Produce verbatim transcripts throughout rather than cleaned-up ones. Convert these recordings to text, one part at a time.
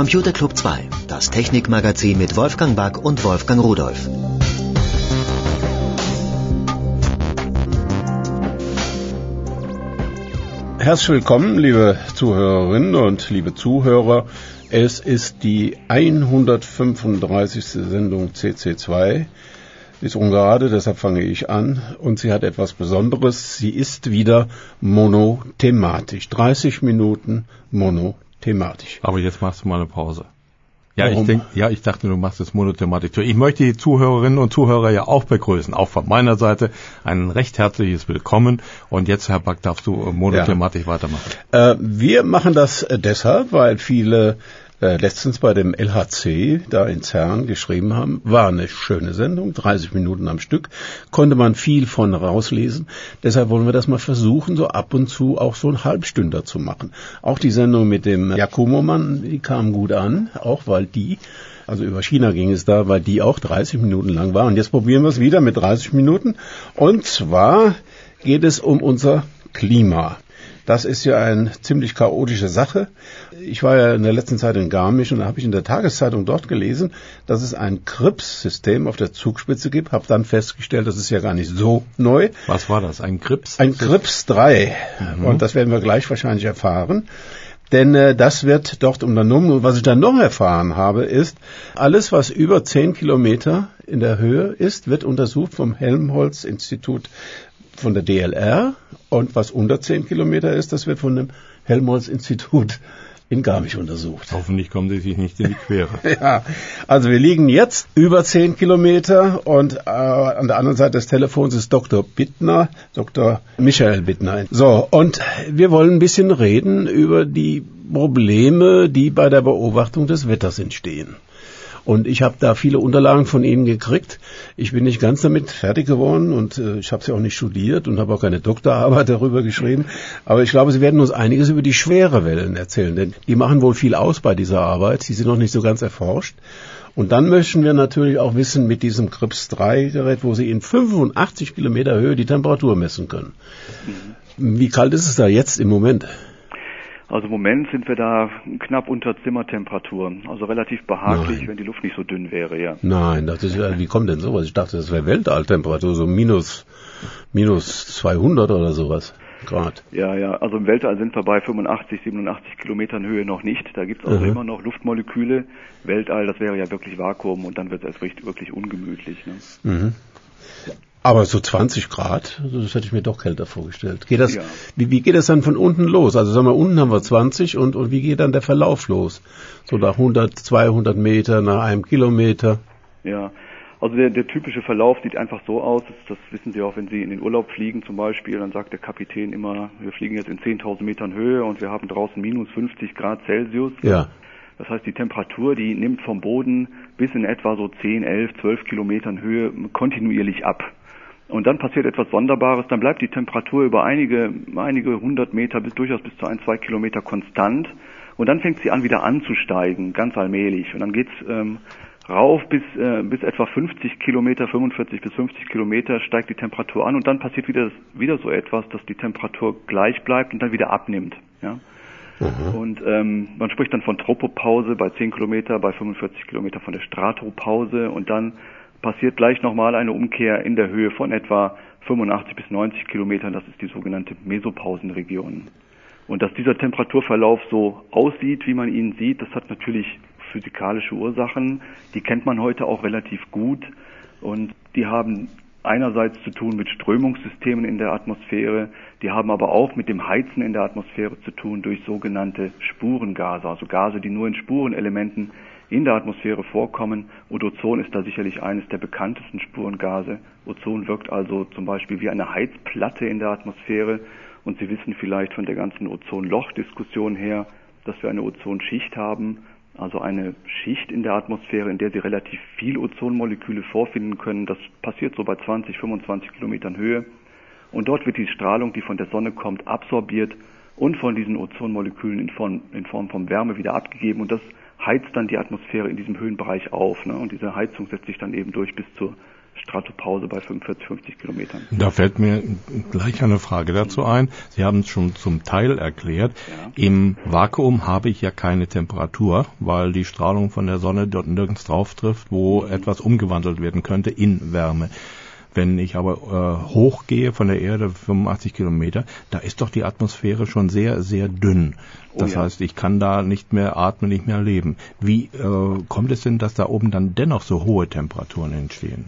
Computer Club zwei, das Technikmagazin mit Wolfgang Back und Wolfgang Rudolph. Herzlich willkommen, liebe Zuhörerinnen und liebe Zuhörer. Es ist die hundertfünfunddreißigste Sendung C C zwei. Sie ist ungerade, deshalb fange ich an. Und sie hat etwas Besonderes. Sie ist wieder monothematisch. dreißig Minuten monothematisch. Aber jetzt machst du mal eine Pause. Ja, Warum? ich denk, ja, ich dachte, du machst es monothematisch. Ich möchte die Zuhörerinnen und Zuhörer ja auch begrüßen. Auch von meiner Seite ein recht herzliches Willkommen. Und jetzt, Herr Back, darfst du monothematisch ja. weitermachen. Äh, wir machen das äh, deshalb, weil viele äh, letztens bei dem L H C da in Zern geschrieben haben, war eine schöne Sendung, dreißig Minuten am Stück, konnte man viel von rauslesen. Deshalb wollen wir das mal versuchen, so ab und zu auch so ein Halbstünder zu machen. Auch die Sendung mit dem Jakomo-Mann, die kam gut an, auch weil die, also über China ging es da, weil die auch dreißig Minuten lang war. Und jetzt probieren wir es wieder mit dreißig Minuten. Und zwar geht es um unser Klima. Das ist ja eine ziemlich chaotische Sache. Ich war ja in der letzten Zeit in Garmisch und da habe ich in der Tageszeitung dort gelesen, dass es ein C R I P S-System auf der Zugspitze gibt. Habe dann festgestellt, das ist ja gar nicht so neu. Was war das? Ein C R I P S? Ein C R I P S drei. Mhm. Und das werden wir gleich wahrscheinlich erfahren. Denn äh, das wird dort unternommen. Und was ich dann noch erfahren habe, ist, alles, was über zehn Kilometer in der Höhe ist, wird untersucht vom Helmholtz-Institut von der D L R, und was unter zehn Kilometer ist, das wird von dem Helmholtz-Institut in Garmisch untersucht. Hoffentlich kommen sie sich nicht in die Quere. Ja, also wir liegen jetzt über zehn Kilometer und äh, an der anderen Seite des Telefons ist Doktor Bittner, Doktor Michael Bittner. So, und wir wollen ein bisschen reden über die Probleme, die bei der Beobachtung des Wetters entstehen. Und ich habe da viele Unterlagen von Ihnen gekriegt. Ich bin nicht ganz damit fertig geworden und äh, ich habe sie auch nicht studiert und habe auch keine Doktorarbeit darüber geschrieben. Aber ich glaube, Sie werden uns einiges über die Schwerewellen erzählen, denn die machen wohl viel aus bei dieser Arbeit. Sie sind noch nicht so ganz erforscht. Und dann möchten wir natürlich auch wissen mit diesem C R I P S drei Gerät, wo Sie in fünfundachtzig Kilometer Höhe die Temperatur messen können. Mhm. Wie kalt ist es da jetzt im Moment? Also im Moment sind wir da knapp unter Zimmertemperatur, also relativ behaglich, Nein. wenn die Luft nicht so dünn wäre, ja. Nein, das ist, wie kommt denn sowas? Ich dachte, das wäre Weltalltemperatur, so minus, minus zweihundert oder sowas Grad. Ja, ja, also im Weltall sind wir bei fünfundachtzig, siebenundachtzig Kilometern Höhe noch nicht. Da gibt es also mhm. immer noch Luftmoleküle. Weltall, das wäre ja wirklich Vakuum und dann wird es erst wirklich, wirklich ungemütlich. Ne? Mhm. Aber so zwanzig Grad, das hätte ich mir doch kälter vorgestellt. Geht das, ja. wie, wie geht das dann von unten los? Also sagen wir, unten haben wir zwanzig und, und wie geht dann der Verlauf los? So nach hundert, zweihundert Meter, nach einem Kilometer? Ja, also der, der typische Verlauf sieht einfach so aus, das, das wissen Sie auch, wenn Sie in den Urlaub fliegen zum Beispiel, dann sagt der Kapitän immer, wir fliegen jetzt in zehntausend Metern Höhe und wir haben draußen minus fünfzig Grad Celsius. Ja. Das heißt, die Temperatur, die nimmt vom Boden bis in etwa so zehn, elf, zwölf Kilometern Höhe kontinuierlich ab. Und dann passiert etwas Sonderbares, dann bleibt die Temperatur über einige, einige hundert Meter bis durchaus bis zu ein, zwei Kilometer konstant und dann fängt sie an wieder anzusteigen, ganz allmählich. Und dann geht's ähm, rauf bis, äh, bis etwa fünfzig Kilometer, fünfundvierzig bis fünfzig Kilometer steigt die Temperatur an und dann passiert wieder, wieder so etwas, dass die Temperatur gleich bleibt und dann wieder abnimmt. Ja? Mhm. Und ähm, man spricht dann von Tropopause bei zehn Kilometer, bei fünfundvierzig Kilometer von der Stratopause und dann passiert gleich nochmal eine Umkehr in der Höhe von etwa fünfundachtzig bis neunzig Kilometern. Das ist die sogenannte Mesopausenregion. Und dass dieser Temperaturverlauf so aussieht, wie man ihn sieht, das hat natürlich physikalische Ursachen. Die kennt man heute auch relativ gut. Und die haben einerseits zu tun mit Strömungssystemen in der Atmosphäre. Die haben aber auch mit dem Heizen in der Atmosphäre zu tun durch sogenannte Spurengase, also Gase, die nur in Spurenelementen in der Atmosphäre vorkommen. Und Ozon ist da sicherlich eines der bekanntesten Spurengase. Ozon wirkt also zum Beispiel wie eine Heizplatte in der Atmosphäre. Und Sie wissen vielleicht von der ganzen Ozonloch-Diskussion her, dass wir eine Ozonschicht haben, also eine Schicht in der Atmosphäre, in der Sie relativ viel Ozonmoleküle vorfinden können. Das passiert so bei zwanzig, fünfundzwanzig Kilometern Höhe. Und dort wird die Strahlung, die von der Sonne kommt, absorbiert und von diesen Ozonmolekülen in Form, in Form von Wärme wieder abgegeben. Und das heizt dann die Atmosphäre in diesem Höhenbereich auf. Ne? Und diese Heizung setzt sich dann eben durch bis zur Stratopause bei fünfundvierzig, fünfzig Kilometern. Da fällt mir gleich eine Frage dazu ein. Sie haben es schon zum Teil erklärt. Ja. Im Vakuum habe ich ja keine Temperatur, weil die Strahlung von der Sonne dort nirgends drauf trifft, wo mhm. etwas umgewandelt werden könnte in Wärme. Wenn ich aber äh, hochgehe von der Erde, fünfundachtzig Kilometer, da ist doch die Atmosphäre schon sehr, sehr dünn. Das oh ja. heißt, ich kann da nicht mehr atmen, nicht mehr leben. Wie äh, kommt es denn, dass da oben dann dennoch so hohe Temperaturen entstehen?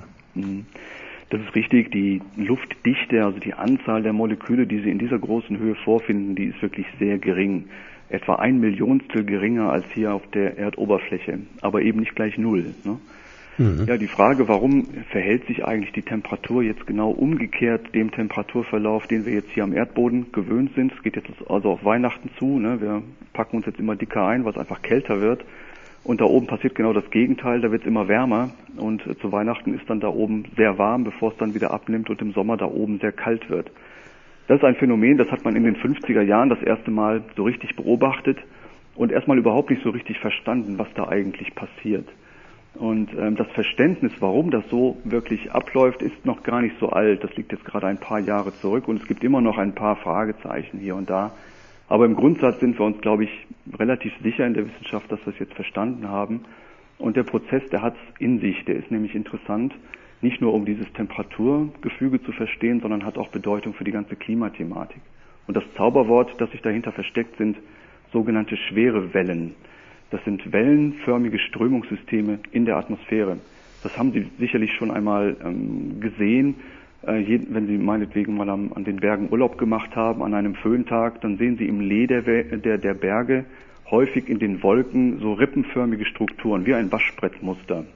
Das ist richtig. Die Luftdichte, also die Anzahl der Moleküle, die Sie in dieser großen Höhe vorfinden, die ist wirklich sehr gering. Etwa ein Millionstel geringer als hier auf der Erdoberfläche, aber eben nicht gleich null. Ne? Mhm. Ja, die Frage, warum verhält sich eigentlich die Temperatur jetzt genau umgekehrt dem Temperaturverlauf, den wir jetzt hier am Erdboden gewöhnt sind. Es geht jetzt also auf Weihnachten zu. Ne? Wir packen uns jetzt immer dicker ein, weil es einfach kälter wird. Und da oben passiert genau das Gegenteil, da wird es immer wärmer und äh, zu Weihnachten ist dann da oben sehr warm, bevor es dann wieder abnimmt und im Sommer da oben sehr kalt wird. Das ist ein Phänomen, das hat man in den fünfziger Jahren das erste Mal so richtig beobachtet und erstmal überhaupt nicht so richtig verstanden, was da eigentlich passiert. Und ähm, das Verständnis, warum das so wirklich abläuft, ist noch gar nicht so alt. Das liegt jetzt gerade ein paar Jahre zurück und es gibt immer noch ein paar Fragezeichen hier und da. Aber im Grundsatz sind wir uns, glaube ich, relativ sicher in der Wissenschaft, dass wir es jetzt verstanden haben. Und der Prozess, der hat es in sich. Der ist nämlich interessant, nicht nur um dieses Temperaturgefüge zu verstehen, sondern hat auch Bedeutung für die ganze Klimathematik. Und das Zauberwort, das sich dahinter versteckt, sind sogenannte schwere Wellen. Das sind wellenförmige Strömungssysteme in der Atmosphäre. Das haben Sie sicherlich schon einmal ähm, gesehen. Äh, je, wenn Sie meinetwegen mal am, an den Bergen Urlaub gemacht haben, an einem Föhntag, dann sehen Sie im Lee der, der, der Berge häufig in den Wolken so rippenförmige Strukturen, wie ein Waschbrettmuster.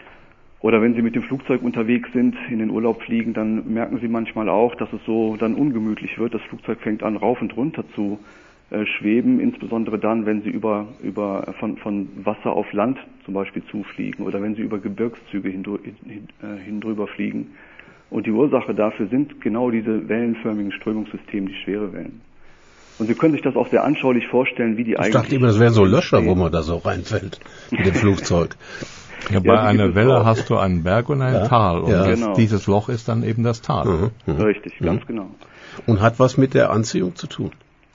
Oder wenn Sie mit dem Flugzeug unterwegs sind, in den Urlaub fliegen, dann merken Sie manchmal auch, dass es so dann ungemütlich wird. Das Flugzeug fängt an, rauf und runter zu äh, schweben, insbesondere dann, wenn Sie über, über von, von Wasser auf Land zum Beispiel zufliegen oder wenn Sie über Gebirgszüge hindru, hin, äh, hindrüber fliegen. Und die Ursache dafür sind genau diese wellenförmigen Strömungssysteme, die Schwerewellen. Und Sie können sich das auch sehr anschaulich vorstellen, wie die ich eigentlich... Ich dachte immer, das wären so Löcher, wo man da so reinfällt mit dem Flugzeug. Ja, bei ja, einer Welle hast du einen Berg und ein ja, Tal. Und ja. das, genau. dieses Loch ist dann eben das Tal. Mhm, mhm. Richtig, mhm. ganz genau. Und hat was mit der Anziehung zu tun?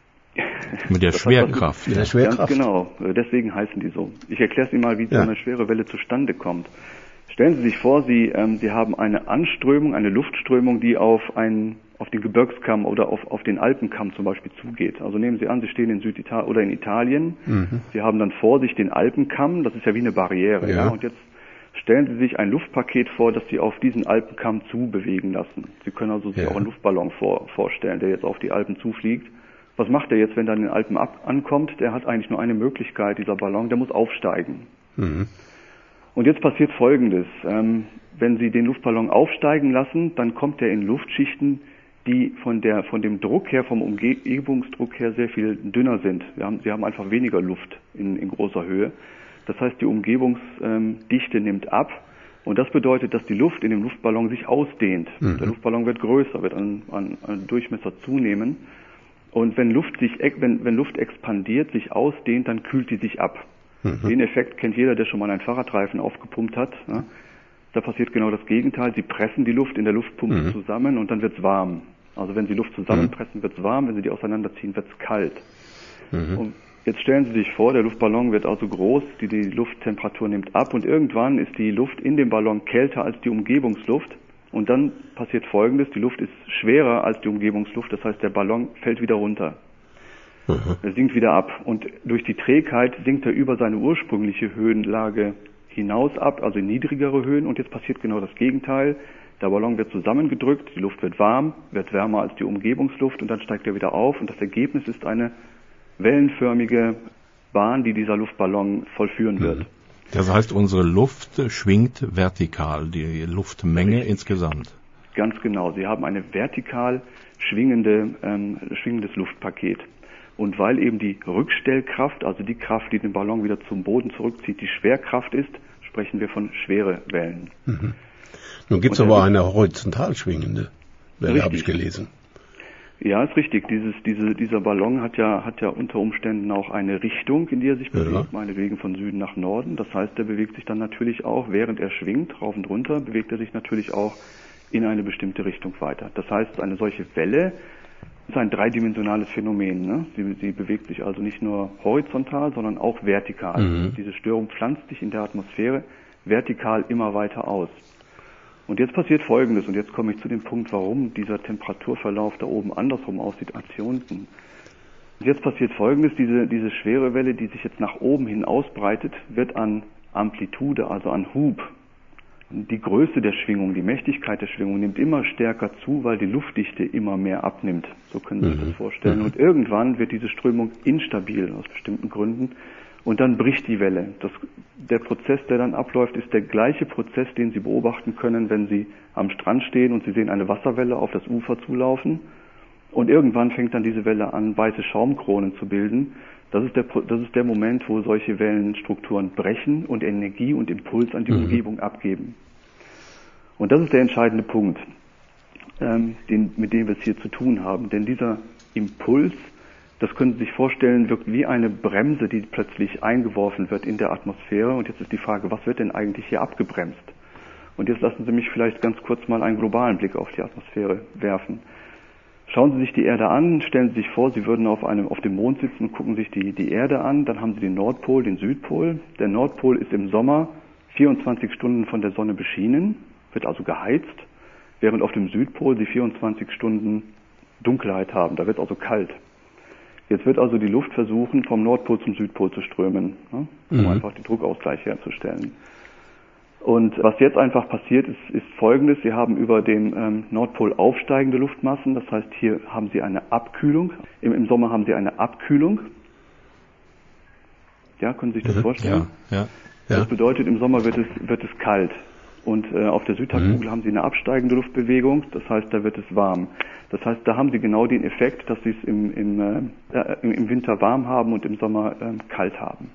Mit der Schwerkraft. Mit der Schwerkraft. Ganz genau, deswegen heißen die so. Ich erkläre es Ihnen mal, wie ja. so eine schwere Welle zustande kommt. Stellen Sie sich vor, Sie, ähm, Sie haben eine Anströmung, eine Luftströmung, die auf einen, auf den Gebirgskamm oder auf, auf den Alpenkamm zum Beispiel zugeht. Also nehmen Sie an, Sie stehen in Süditalien oder in Italien. Mhm. Sie haben dann vor sich den Alpenkamm, das ist ja wie eine Barriere. Ja. Ja? Und jetzt stellen Sie sich ein Luftpaket vor, das Sie auf diesen Alpenkamm zubewegen lassen. Sie können also sich ja. auch einen Luftballon vor, vorstellen, der jetzt auf die Alpen zufliegt. Was macht er jetzt, wenn er an den Alpen ab, ankommt? Der hat eigentlich nur eine Möglichkeit, dieser Ballon, der muss aufsteigen. Mhm. Und jetzt passiert Folgendes. Ähm, wenn Sie den Luftballon aufsteigen lassen, dann kommt er in Luftschichten, die von der, von dem Druck her, vom Umgebungsdruck her sehr viel dünner sind. Wir haben, Sie haben einfach weniger Luft in, in großer Höhe. Das heißt, die Umgebungsdichte ähm, nimmt ab. Und das bedeutet, dass die Luft in dem Luftballon sich ausdehnt. Mhm. Der Luftballon wird größer, wird an, an, an Durchmesser zunehmen. Und wenn Luft sich, wenn, wenn Luft expandiert, sich ausdehnt, dann kühlt die sich ab. Mhm. Den Effekt kennt jeder, der schon mal einen Fahrradreifen aufgepumpt hat. Ja. Da passiert genau das Gegenteil. Sie pressen die Luft in der Luftpumpe mhm. zusammen und dann wird's warm. Also wenn Sie Luft zusammenpressen, wird's warm. Wenn Sie die auseinanderziehen, wird's kalt. Mhm. Und jetzt stellen Sie sich vor, der Luftballon wird also groß, die, die Lufttemperatur nimmt ab und irgendwann ist die Luft in dem Ballon kälter als die Umgebungsluft. Und dann passiert Folgendes, die Luft ist schwerer als die Umgebungsluft, das heißt, der Ballon fällt wieder runter. Mhm. Er sinkt wieder ab. Und durch die Trägheit sinkt er über seine ursprüngliche Höhenlage hinaus ab, also in niedrigere Höhen. Und jetzt passiert genau das Gegenteil. Der Ballon wird zusammengedrückt, die Luft wird warm, wird wärmer als die Umgebungsluft und dann steigt er wieder auf. Und das Ergebnis ist eine wellenförmige Bahn, die dieser Luftballon vollführen wird. Mhm. Das heißt, unsere Luft schwingt vertikal, die Luftmenge Richtig. Insgesamt. Ganz genau. Sie haben eine vertikal schwingende, ähm, schwingendes Luftpaket. Und weil eben die Rückstellkraft, also die Kraft, die den Ballon wieder zum Boden zurückzieht, die Schwerkraft ist, sprechen wir von schwere Wellen. Mhm. Nun gibt es aber eine horizontal schwingende Welle, habe ich gelesen. Ja, ist richtig. Dieses, diese, dieser Ballon hat ja, hat ja unter Umständen auch eine Richtung, in die er sich bewegt, ja. meinetwegen von Süden nach Norden. Das heißt, er bewegt sich dann natürlich auch, während er schwingt, rauf und runter, bewegt er sich natürlich auch in eine bestimmte Richtung weiter. Das heißt, eine solche Welle ist ein dreidimensionales Phänomen. Ne? Sie, sie bewegt sich also nicht nur horizontal, sondern auch vertikal. Mhm. Diese Störung pflanzt sich in der Atmosphäre vertikal immer weiter aus. Und jetzt passiert Folgendes, und jetzt komme ich zu dem Punkt, warum dieser Temperaturverlauf da oben andersrum aussieht als hier unten. Und jetzt passiert Folgendes, diese, diese schwere Welle, die sich jetzt nach oben hin ausbreitet, wird an Amplitude, also an Hub, die Größe der Schwingung, die Mächtigkeit der Schwingung nimmt immer stärker zu, weil die Luftdichte immer mehr abnimmt. So können Sie sich das vorstellen. Und irgendwann wird diese Strömung instabil, aus bestimmten Gründen, und dann bricht die Welle. Das, der Prozess, der dann abläuft, ist der gleiche Prozess, den Sie beobachten können, wenn Sie am Strand stehen und Sie sehen eine Wasserwelle auf das Ufer zulaufen. Und irgendwann fängt dann diese Welle an, weiße Schaumkronen zu bilden. Das ist der, das ist der Moment, wo solche Wellenstrukturen brechen und Energie und Impuls an die mhm. Umgebung abgeben. Und das ist der entscheidende Punkt, ähm, den, mit dem wir es hier zu tun haben. Denn dieser Impuls, das können Sie sich vorstellen, wirkt wie eine Bremse, die plötzlich eingeworfen wird in der Atmosphäre. Und jetzt ist die Frage, was wird denn eigentlich hier abgebremst? Und jetzt lassen Sie mich vielleicht ganz kurz mal einen globalen Blick auf die Atmosphäre werfen. Schauen Sie sich die Erde an, stellen Sie sich vor, Sie würden auf einem, auf dem Mond sitzen und gucken sich die, die Erde an. Dann haben Sie den Nordpol, den Südpol. Der Nordpol ist im Sommer vierundzwanzig Stunden von der Sonne beschienen, wird also geheizt, während auf dem Südpol Sie vierundzwanzig Stunden Dunkelheit haben. Da wird es also kalt. Jetzt wird also die Luft versuchen, vom Nordpol zum Südpol zu strömen, ne, um mhm. einfach den Druckausgleich herzustellen. Und was jetzt einfach passiert, ist, ist Folgendes. Sie haben über den ähm, Nordpol aufsteigende Luftmassen. Das heißt, hier haben Sie eine Abkühlung. Im, im Sommer haben Sie eine Abkühlung. Ja, können Sie sich das mhm. vorstellen? Ja, ja, ja. Das ja. bedeutet, im Sommer wird es, wird es kalt. Und äh, auf der Südhalbkugel mhm. haben Sie eine absteigende Luftbewegung. Das heißt, da wird es warm. Das heißt, da haben Sie genau den Effekt, dass Sie es im, im, äh, im Winter warm haben und im Sommer äh, kalt haben.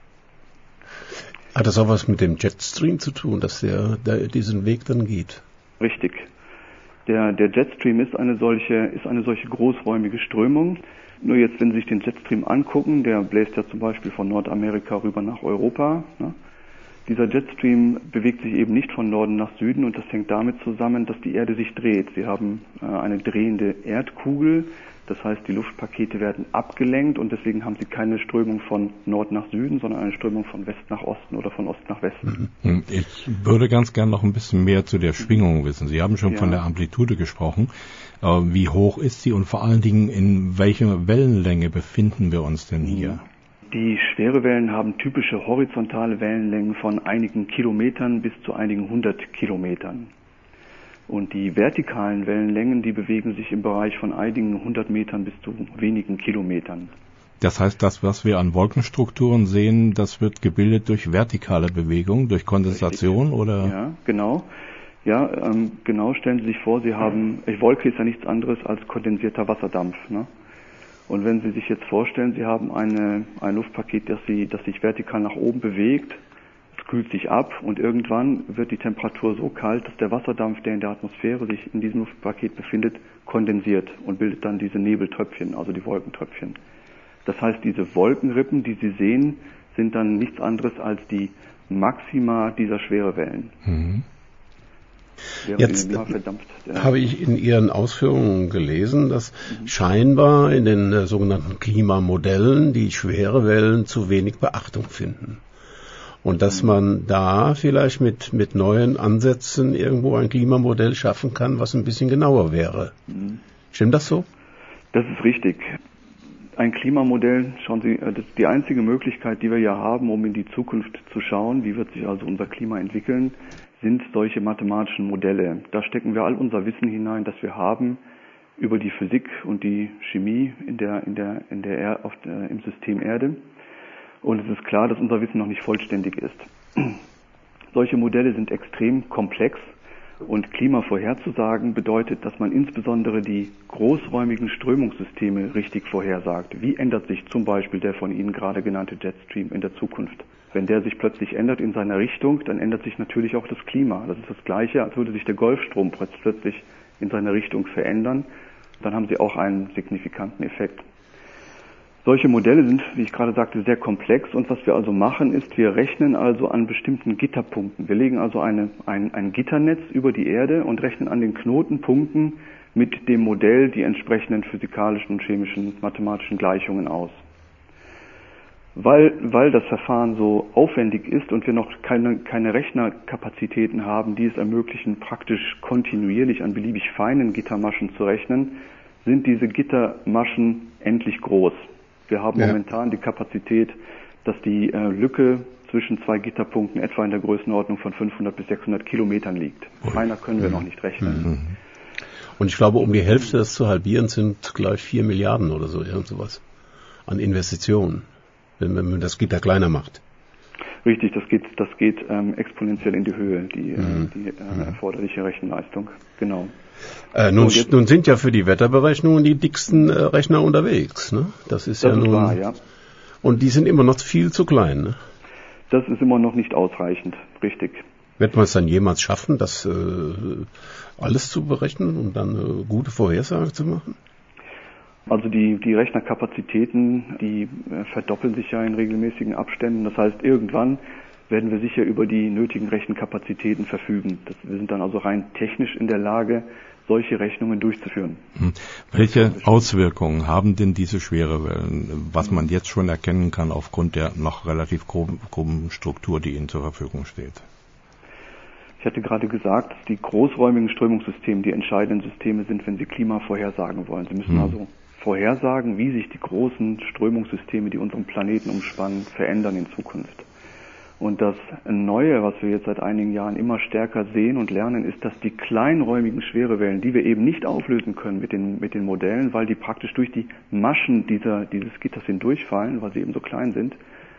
Hat das auch was mit dem Jetstream zu tun, dass der, der diesen Weg dann geht? Richtig. Der, der Jetstream ist eine solche, ist eine solche großräumige Strömung. Nur jetzt, wenn Sie sich den Jetstream angucken, der bläst ja zum Beispiel von Nordamerika rüber nach Europa. Ne? Dieser Jetstream bewegt sich eben nicht von Norden nach Süden, und das hängt damit zusammen, dass die Erde sich dreht. Sie haben äh, eine drehende Erdkugel. Das heißt, die Luftpakete werden abgelenkt, und deswegen haben Sie keine Strömung von Nord nach Süden, sondern eine Strömung von West nach Osten oder von Ost nach Westen. Ich würde ganz gern noch ein bisschen mehr zu der Schwingung wissen. Sie haben schon ja. von der Amplitude gesprochen. Wie hoch ist sie und vor allen Dingen in welcher Wellenlänge befinden wir uns denn hier? Die Schwerewellen haben typische horizontale Wellenlängen von einigen Kilometern bis zu einigen hundert Kilometern. Und die vertikalen Wellenlängen, die bewegen sich im Bereich von einigen hundert Metern bis zu wenigen Kilometern. Das heißt, das, was wir an Wolkenstrukturen sehen, das wird gebildet durch vertikale Bewegung, durch Kondensation, richtig. Oder? Ja, genau. Ja, ähm, genau, stellen Sie sich vor, Sie haben, äh, Wolke ist ja nichts anderes als kondensierter Wasserdampf, ne? Und wenn Sie sich jetzt vorstellen, Sie haben eine, ein Luftpaket, das, Sie, das sich vertikal nach oben bewegt, es kühlt sich ab, und irgendwann wird die Temperatur so kalt, dass der Wasserdampf, der in der Atmosphäre sich in diesem Luftpaket befindet, kondensiert und bildet dann diese Nebeltröpfchen, also die Wolkentröpfchen. Das heißt, diese Wolkenrippen, die Sie sehen, sind dann nichts anderes als die Maxima dieser Schwerewellen. Mhm. Jetzt habe ich in Ihren Ausführungen gelesen, dass mhm. scheinbar in den äh, sogenannten Klimamodellen die Schwerewellen zu wenig Beachtung finden. Und dass mhm. man da vielleicht mit, mit neuen Ansätzen irgendwo ein Klimamodell schaffen kann, was ein bisschen genauer wäre. Mhm. Stimmt das so? Das ist richtig. Ein Klimamodell, schauen Sie, das ist die einzige Möglichkeit, die wir ja haben, um in die Zukunft zu schauen, wie wird sich also unser Klima entwickeln, sind solche mathematischen Modelle. Da stecken wir all unser Wissen hinein, das wir haben über die Physik und die Chemie in der, in der, in der, er, auf der, im System Erde. Und es ist klar, dass unser Wissen noch nicht vollständig ist. Solche Modelle sind extrem komplex, und Klima vorherzusagen bedeutet, dass man insbesondere die großräumigen Strömungssysteme richtig vorhersagt. Wie ändert sich zum Beispiel der von Ihnen gerade genannte Jetstream in der Zukunft? Wenn der sich plötzlich ändert in seiner Richtung, dann ändert sich natürlich auch das Klima. Das ist das Gleiche, als würde sich der Golfstrom plötzlich in seiner Richtung verändern. dann haben sie auch einen signifikanten Effekt. Solche Modelle sind, wie ich gerade sagte, sehr komplex und was wir also machen ist, wir rechnen also an bestimmten Gitterpunkten. Wir legen also eine, ein, ein Gitternetz über die Erde und rechnen an den Knotenpunkten mit dem Modell die entsprechenden physikalischen und chemischen, mathematischen Gleichungen aus. Weil, weil das Verfahren so aufwendig ist und wir noch keine, keine Rechnerkapazitäten haben, die es ermöglichen, praktisch kontinuierlich an beliebig feinen Gittermaschen zu rechnen, sind diese Gittermaschen endlich groß. Wir haben ja. momentan die Kapazität, dass die äh, Lücke zwischen zwei Gitterpunkten etwa in der Größenordnung von fünfhundert bis sechshundert Kilometern liegt. Feiner können wir mhm. noch nicht rechnen. Mhm. Und ich glaube, um die Hälfte das zu halbieren, sind gleich vier Milliarden oder so, irgend sowas an Investitionen, wenn man das Gitter kleiner macht. Richtig, das geht, das geht ähm, exponentiell in die Höhe, die, mhm. die äh, erforderliche Rechenleistung. Genau. Äh, nun, jetzt, nun sind ja für die Wetterberechnungen die dicksten äh, Rechner unterwegs, ne? Das ist das ja ist nun. Wahr, ja. Und die sind immer noch viel zu klein, ne? Das ist immer noch nicht ausreichend, richtig. Wird man es dann jemals schaffen, das äh, alles zu berechnen und dann eine gute Vorhersage zu machen? Also die, die Rechnerkapazitäten, die äh, verdoppeln sich ja in regelmäßigen Abständen. Das heißt, irgendwann werden wir sicher über die nötigen Rechenkapazitäten verfügen. Das, wir sind dann also rein technisch in der Lage, solche Rechnungen durchzuführen. Hm. Welche Auswirkungen haben denn diese Schwerewellen, was man jetzt schon erkennen kann aufgrund der noch relativ groben, groben Struktur, die Ihnen zur Verfügung steht? Ich hatte gerade gesagt, dass die großräumigen Strömungssysteme die entscheidenden Systeme sind, wenn Sie Klima vorhersagen wollen. Sie müssen hm. also vorhersagen, wie sich die großen Strömungssysteme, die unseren Planeten umspannen, verändern in Zukunft. Und das Neue, was wir jetzt seit einigen Jahren immer stärker sehen und lernen, ist, dass die kleinräumigen Schwerewellen, die wir eben nicht auflösen können mit den, mit den Modellen, weil die praktisch durch die Maschen dieser, dieses Gitters hindurchfallen, weil sie eben so klein sind,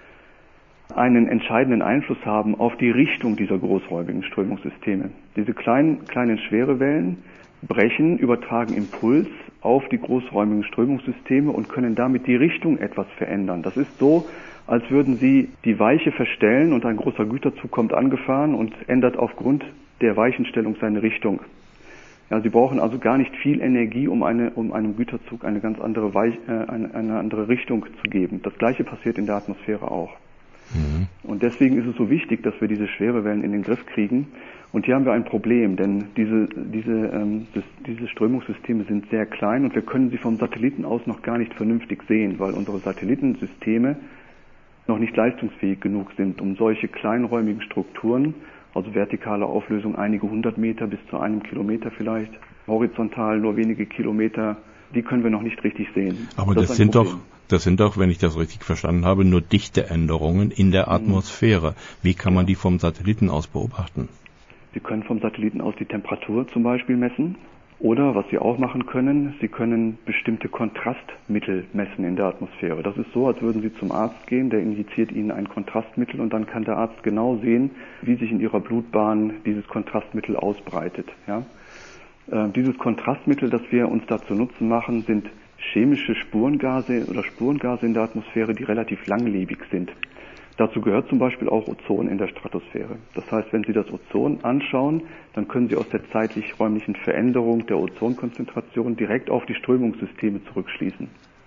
einen entscheidenden Einfluss haben auf die Richtung dieser großräumigen Strömungssysteme. Diese kleinen, kleinen Schwerewellen brechen, übertragen Impuls auf die großräumigen Strömungssysteme und können damit die Richtung etwas verändern. Das ist so, als würden Sie die Weiche verstellen und ein großer Güterzug kommt angefahren und ändert aufgrund der Weichenstellung seine Richtung. Ja, Sie brauchen also gar nicht viel Energie, um, eine, um einem Güterzug eine ganz andere, Weich, äh, eine, eine andere Richtung zu geben. Das Gleiche passiert in der Atmosphäre auch. Mhm. Und deswegen ist es so wichtig, dass wir diese Schwerewellen in den Griff kriegen. Und hier haben wir ein Problem, denn diese, diese, ähm, das, diese Strömungssysteme sind sehr klein und wir können sie vom Satelliten aus noch gar nicht vernünftig sehen, weil unsere Satellitensysteme noch nicht leistungsfähig genug sind, um solche kleinräumigen Strukturen, also vertikale Auflösung einige hundert Meter bis zu einem Kilometer vielleicht, horizontal nur wenige Kilometer, die können wir noch nicht richtig sehen. Aber das, das sind Problem. doch, das sind doch, wenn ich das richtig verstanden habe, nur Dichteänderungen in der Atmosphäre. Wie kann man die vom Satelliten aus beobachten? Sie können vom Satelliten aus die Temperatur zum Beispiel messen. Oder, was Sie auch machen können, Sie können bestimmte Kontrastmittel messen in der Atmosphäre. Das ist so, als würden Sie zum Arzt gehen, der injiziert Ihnen ein Kontrastmittel und dann kann der Arzt genau sehen, wie sich in Ihrer Blutbahn dieses Kontrastmittel ausbreitet. Ja? Äh, dieses Kontrastmittel, das wir uns dazu nutzen machen, sind chemische Spurengase oder Spurengase in der Atmosphäre, die relativ langlebig sind. Dazu gehört zum Beispiel auch Ozon in der Stratosphäre. Das heißt, wenn Sie das Ozon anschauen, dann können Sie aus der zeitlich-räumlichen Veränderung der Ozonkonzentration direkt auf die Strömungssysteme zurückschließen.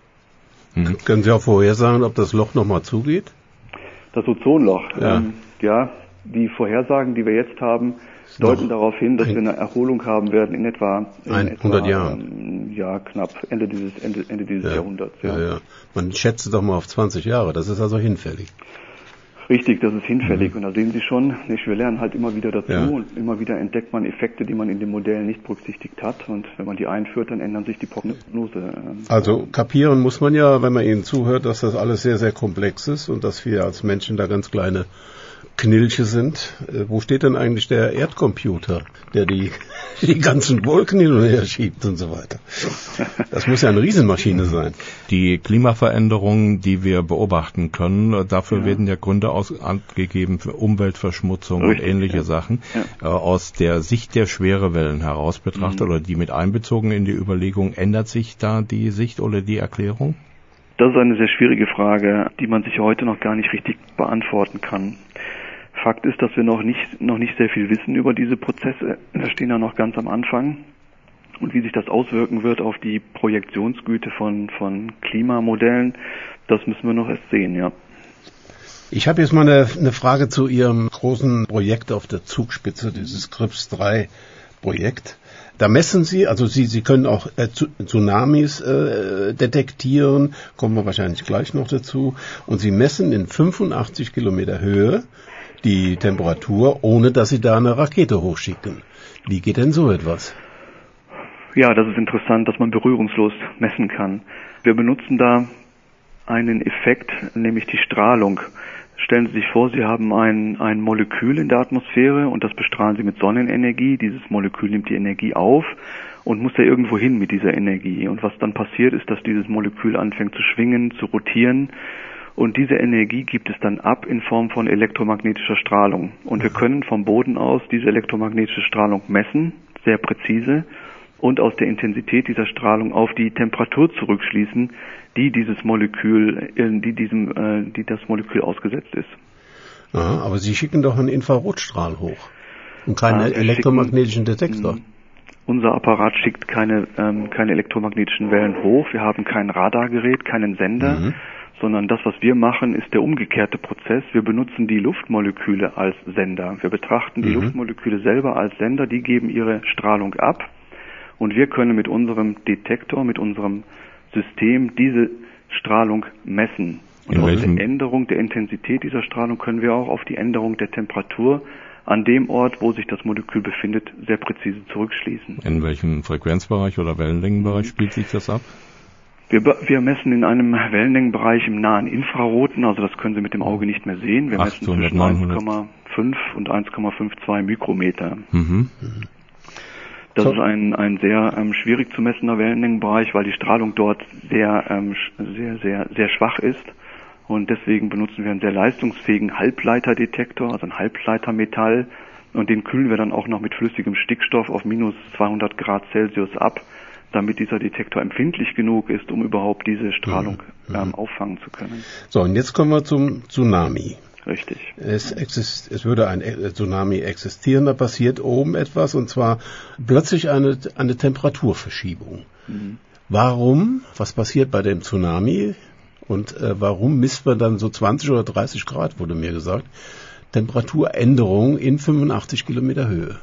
Mhm. Können Sie auch vorhersagen, ob das Loch nochmal zugeht? Das Ozonloch, ja. Ähm, ja, die Vorhersagen, die wir jetzt haben, deuten darauf hin, dass wir eine Erholung haben werden in etwa in hundert etwa, Jahren. Ähm, ja, knapp Ende dieses Ende, Ende dieses ja. Jahrhunderts. Ja. Ja, ja. Man schätzt doch mal auf zwanzig Jahre. Das ist also hinfällig. Richtig, das ist hinfällig. Mhm. Und da sehen Sie schon, nicht, wir lernen halt immer wieder dazu ja. und immer wieder entdeckt man Effekte, die man in den Modellen nicht berücksichtigt hat. Und wenn man die einführt, dann ändern sich die Prognose. Also kapieren muss man ja, wenn man Ihnen zuhört, dass das alles sehr, sehr komplex ist und dass wir als Menschen da ganz kleine Knilche sind. Wo steht denn eigentlich der Erdcomputer, der die, die ganzen Wolken hin und her schiebt und so weiter? Das muss ja eine Riesenmaschine sein. Die Klimaveränderungen, die wir beobachten können, dafür ja. werden ja Gründe aus, angegeben für Umweltverschmutzung Richtig, und ähnliche ja. Sachen. Ja. Aus der Sicht der Schwerewellen heraus betrachtet mhm. oder die mit einbezogen in die Überlegung, ändert sich da die Sicht oder die Erklärung? Das ist eine sehr schwierige Frage, die man sich heute noch gar nicht richtig beantworten kann. Fakt ist, dass wir noch nicht, noch nicht sehr viel wissen über diese Prozesse. Wir stehen ja noch ganz am Anfang. Und wie sich das auswirken wird auf die Projektionsgüte von, von Klimamodellen, das müssen wir noch erst sehen, ja. Ich habe jetzt mal eine, eine Frage zu Ihrem großen Projekt auf der Zugspitze, dieses CRIPS drei Projekt. Da messen Sie, also Sie, Sie können auch äh, Tsunamis äh, detektieren, kommen wir wahrscheinlich gleich noch dazu. Und Sie messen in fünfundachtzig Kilometer Höhe die Temperatur, ohne dass Sie da eine Rakete hochschicken. Wie geht denn so etwas? Ja, das ist interessant, dass man berührungslos messen kann. Wir benutzen da einen Effekt, nämlich die Strahlung. Stellen Sie sich vor, Sie haben ein, ein Molekül in der Atmosphäre und das bestrahlen Sie mit Sonnenenergie. Dieses Molekül nimmt die Energie auf und muss da irgendwo hin mit dieser Energie. Und was dann passiert ist, dass dieses Molekül anfängt zu schwingen, zu rotieren. Und diese Energie gibt es dann ab in Form von elektromagnetischer Strahlung. Und wir können vom Boden aus diese elektromagnetische Strahlung messen, sehr präzise, und aus der Intensität dieser Strahlung auf die Temperatur zurückschließen, die dieses Molekül, die diesem, äh, die das Molekül ausgesetzt ist. Aha, aber Sie schicken doch einen Infrarotstrahl hoch und keinen ah, elektromagnetischen schicken, Detektor. Unser Apparat schickt keine, ähm, keine elektromagnetischen Wellen hoch. Wir haben kein Radargerät, keinen Sender, mhm. sondern das, was wir machen, ist der umgekehrte Prozess. Wir benutzen die Luftmoleküle als Sender. Wir betrachten die mhm. Luftmoleküle selber als Sender, die geben ihre Strahlung ab. Und wir können mit unserem Detektor, mit unserem System diese Strahlung messen. Und aus der Änderung der Intensität dieser Strahlung können wir auch auf die Änderung der Temperatur an dem Ort, wo sich das Molekül befindet, sehr präzise zurückschließen. In welchem Frequenzbereich oder Wellenlängenbereich spielt sich das ab? Wir, wir messen in einem Wellenlängenbereich im nahen Infraroten, also das können Sie mit dem Auge nicht mehr sehen. Wir messen zwischen eins Komma fünf und eins Komma zweiundfünfzig Mikrometer. Mhm. Das so. ist ein, ein sehr ähm, schwierig zu messender Wellenlängenbereich, weil die Strahlung dort sehr, ähm, sehr, sehr, sehr schwach ist. Und deswegen benutzen wir einen sehr leistungsfähigen Halbleiterdetektor, also ein Halbleitermetall. Und den kühlen wir dann auch noch mit flüssigem Stickstoff auf minus zweihundert Grad Celsius ab, damit dieser Detektor empfindlich genug ist, um überhaupt diese Strahlung mhm. ähm, auffangen zu können. So, und jetzt kommen wir zum Tsunami. Richtig. Es, exist, es würde ein Tsunami existieren, da passiert oben etwas, und zwar plötzlich eine, eine Temperaturverschiebung. Mhm. Warum? Was passiert bei dem Tsunami? Und äh, warum misst man dann so zwanzig oder dreißig Grad, wurde mir gesagt, Temperaturänderung in fünfundachtzig Kilometer Höhe?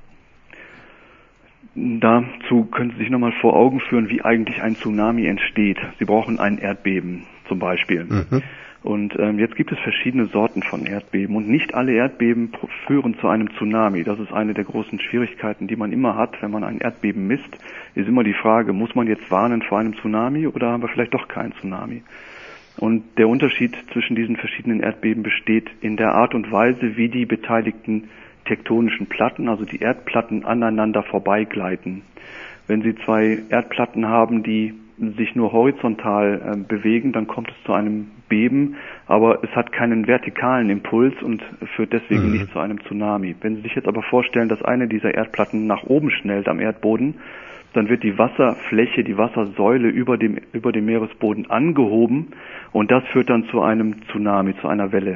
Dazu können Sie sich nochmal vor Augen führen, wie eigentlich ein Tsunami entsteht. Sie brauchen ein Erdbeben zum Beispiel. Mhm. Und ähm, jetzt gibt es verschiedene Sorten von Erdbeben und nicht alle Erdbeben führen zu einem Tsunami. Das ist eine der großen Schwierigkeiten, die man immer hat, wenn man ein Erdbeben misst, ist immer die Frage, muss man jetzt warnen vor einem Tsunami oder haben wir vielleicht doch keinen Tsunami? Und der Unterschied zwischen diesen verschiedenen Erdbeben besteht in der Art und Weise, wie die beteiligten tektonischen Platten, also die Erdplatten, aneinander vorbeigleiten. Wenn Sie zwei Erdplatten haben, die sich nur horizontal äh, bewegen, dann kommt es zu einem Beben, aber es hat keinen vertikalen Impuls und führt deswegen mhm. nicht zu einem Tsunami. Wenn Sie sich jetzt aber vorstellen, dass eine dieser Erdplatten nach oben schnellt am Erdboden, dann wird die Wasserfläche, die Wassersäule über dem, über dem Meeresboden angehoben und das führt dann zu einem Tsunami, zu einer Welle.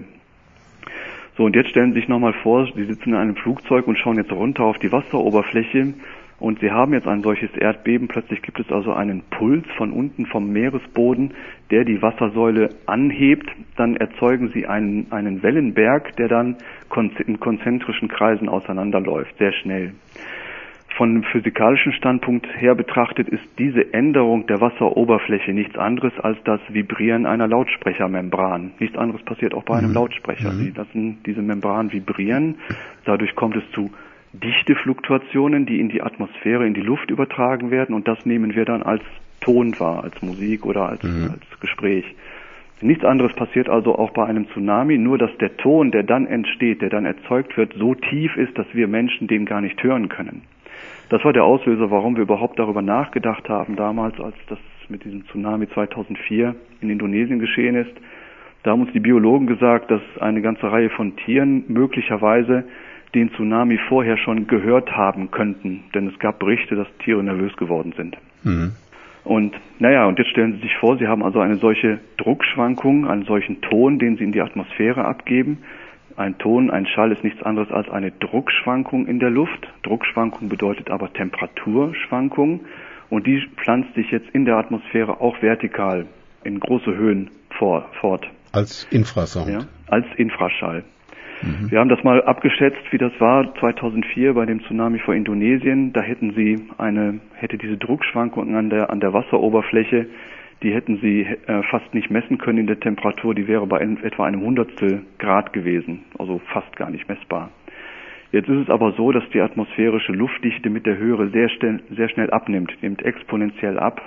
So, und jetzt stellen Sie sich nochmal vor, Sie sitzen in einem Flugzeug und schauen jetzt runter auf die Wasseroberfläche und Sie haben jetzt ein solches Erdbeben. Plötzlich gibt es also einen Puls von unten vom Meeresboden, der die Wassersäule anhebt. Dann erzeugen Sie einen, einen Wellenberg, der dann in konzentrischen Kreisen auseinanderläuft, sehr schnell. Von einem physikalischen Standpunkt her betrachtet ist diese Änderung der Wasseroberfläche nichts anderes als das Vibrieren einer Lautsprechermembran. Nichts anderes passiert auch bei einem mhm. Lautsprecher. Sie lassen diese Membran vibrieren. Dadurch kommt es zu Dichtefluktuationen, die in die Atmosphäre, in die Luft übertragen werden. Und das nehmen wir dann als Ton wahr, als Musik oder als, mhm. als Gespräch. Nichts anderes passiert also auch bei einem Tsunami, nur dass der Ton, der dann entsteht, der dann erzeugt wird, so tief ist, dass wir Menschen den gar nicht hören können. Das war der Auslöser, warum wir überhaupt darüber nachgedacht haben, damals, als das mit diesem Tsunami zweitausendvier in Indonesien geschehen ist. Da haben uns die Biologen gesagt, dass eine ganze Reihe von Tieren möglicherweise den Tsunami vorher schon gehört haben könnten. Denn es gab Berichte, dass Tiere nervös geworden sind. Mhm. Und naja, und jetzt stellen Sie sich vor, Sie haben also eine solche Druckschwankung, einen solchen Ton, den Sie in die Atmosphäre abgeben. Ein Ton, ein Schall ist nichts anderes als eine Druckschwankung in der Luft. Druckschwankung bedeutet aber Temperaturschwankung und die pflanzt sich jetzt in der Atmosphäre auch vertikal in große Höhen vor, fort. Als Infrasound. Ja, als Infraschall. Mhm. Wir haben das mal abgeschätzt, wie das war zweitausendvier bei dem Tsunami vor Indonesien. Da hätten sie eine, hätte diese Druckschwankung an der, an der Wasseroberfläche, die hätten sie äh, fast nicht messen können in der Temperatur, die wäre bei ein, etwa einem Hundertstel Grad gewesen, also fast gar nicht messbar. Jetzt ist es aber so, dass die atmosphärische Luftdichte mit der Höhe sehr, schnell, sehr schnell abnimmt, nimmt exponentiell ab.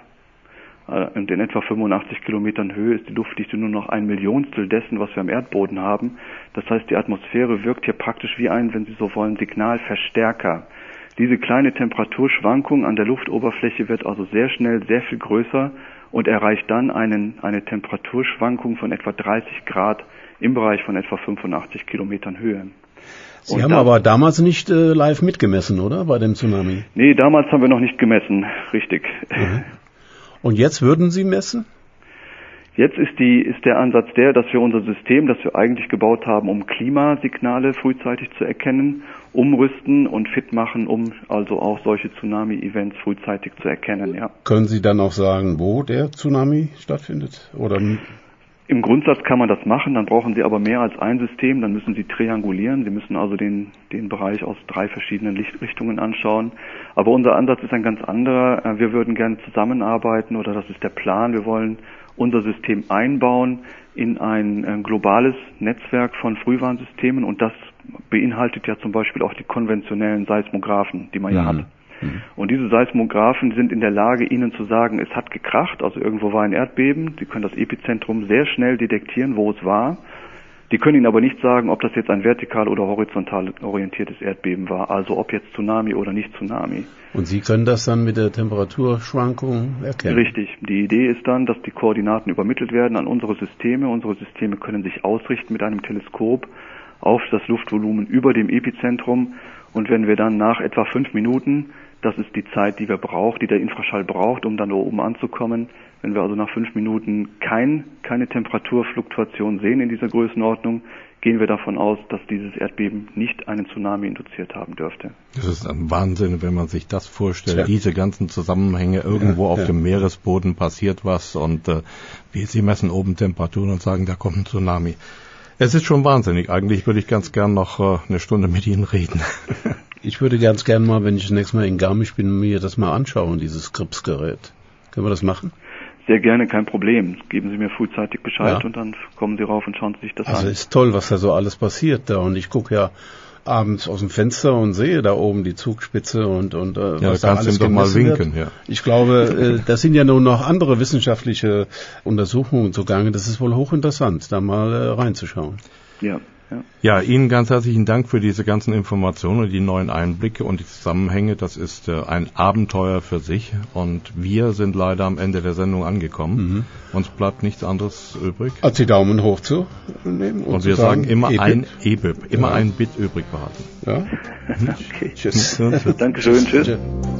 Äh, und in etwa fünfundachtzig Kilometern Höhe ist die Luftdichte nur noch ein Millionstel dessen, was wir am Erdboden haben. Das heißt, die Atmosphäre wirkt hier praktisch wie ein, wenn Sie so wollen, Signalverstärker. Diese kleine Temperaturschwankung an der Luftoberfläche wird also sehr schnell sehr viel größer und erreicht dann einen, eine Temperaturschwankung von etwa dreißig Grad im Bereich von etwa fünfundachtzig Kilometern Höhe. Sie und haben da, aber damals nicht äh, live mitgemessen, oder? Bei dem Tsunami? Nee, damals haben wir noch nicht gemessen, richtig. Mhm. Und jetzt würden Sie messen? Jetzt ist die, ist der Ansatz der, dass wir unser System, das wir eigentlich gebaut haben, um Klimasignale frühzeitig zu erkennen, umrüsten und fit machen, um also auch solche Tsunami-Events frühzeitig zu erkennen, ja. Können Sie dann auch sagen, wo der Tsunami stattfindet? Oder? Im Grundsatz kann man das machen, dann brauchen Sie aber mehr als ein System, dann müssen Sie triangulieren, Sie müssen also den, den Bereich aus drei verschiedenen Lichtrichtungen anschauen. Aber unser Ansatz ist ein ganz anderer. Wir würden gerne zusammenarbeiten, oder das ist der Plan, wir wollen unser System einbauen in ein äh, globales Netzwerk von Frühwarnsystemen, und das beinhaltet ja zum Beispiel auch die konventionellen Seismographen, die man ja mhm. hat. Mhm. Und diese Seismographen sind in der Lage, Ihnen zu sagen, es hat gekracht, also irgendwo war ein Erdbeben. Sie können das Epizentrum sehr schnell detektieren, wo es war. Die können Ihnen aber nicht sagen, ob das jetzt ein vertikal oder horizontal orientiertes Erdbeben war, also ob jetzt Tsunami oder nicht Tsunami. Und Sie können das dann mit der Temperaturschwankung erkennen? Richtig. Die Idee ist dann, dass die Koordinaten übermittelt werden an unsere Systeme. Unsere Systeme können sich ausrichten mit einem Teleskop auf das Luftvolumen über dem Epizentrum. Und wenn wir dann nach etwa fünf Minuten, das ist die Zeit, die wir brauchen, die der Infraschall braucht, um dann da oben anzukommen, wenn wir also nach fünf Minuten kein, keine Temperaturfluktuation sehen in dieser Größenordnung, gehen wir davon aus, dass dieses Erdbeben nicht einen Tsunami induziert haben dürfte. Das ist ein Wahnsinn, wenn man sich das vorstellt. Ja. Diese ganzen Zusammenhänge, irgendwo ja, auf ja. dem Meeresboden passiert was und äh, wir, Sie messen oben Temperaturen und sagen, da kommt ein Tsunami. Es ist schon wahnsinnig. Eigentlich würde ich ganz gern noch äh, eine Stunde mit Ihnen reden. Ich würde ganz gern mal, wenn ich das nächste Mal in Garmisch bin, mir das mal anschauen, dieses Krebsgerät. Können wir das machen? Sehr gerne, kein Problem. Geben Sie mir frühzeitig Bescheid, Ja. und dann kommen Sie rauf und schauen Sie sich das Also an. ist toll, was da so alles passiert da. Und ich gucke ja abends aus dem Fenster und sehe da oben die Zugspitze und, und äh, Ja, was da da kannst alles du ihm doch mal gemessen winken. wird. Ja. Ich glaube, äh, das sind ja nun noch andere wissenschaftliche Untersuchungen zugange. Das ist wohl hochinteressant, da mal äh, reinzuschauen. Ja, ja. Ja, Ihnen ganz herzlichen Dank für diese ganzen Informationen und die neuen Einblicke und die Zusammenhänge. Das ist äh, ein Abenteuer für sich und wir sind leider am Ende der Sendung angekommen. Mhm. Uns bleibt nichts anderes übrig. Als die Daumen hoch zu nehmen. Und, Und zu wir sagen, sagen, immer E B I P. ein E B I P, immer Ja. ein Bit übrig behalten. Ja. Okay. Tschüss. Dankeschön, tschüss.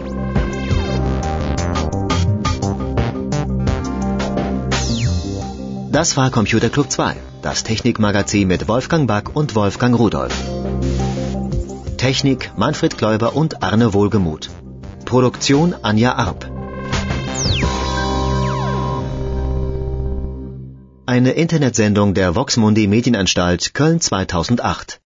Das war Computer Club zwei, das Technikmagazin mit Wolfgang Back und Wolfgang Rudolf. Technik Manfred Kläuber und Arne Wohlgemuth. Produktion Anja Arp. Eine Internetsendung der Vox Mundi Medienanstalt Köln zweitausendacht.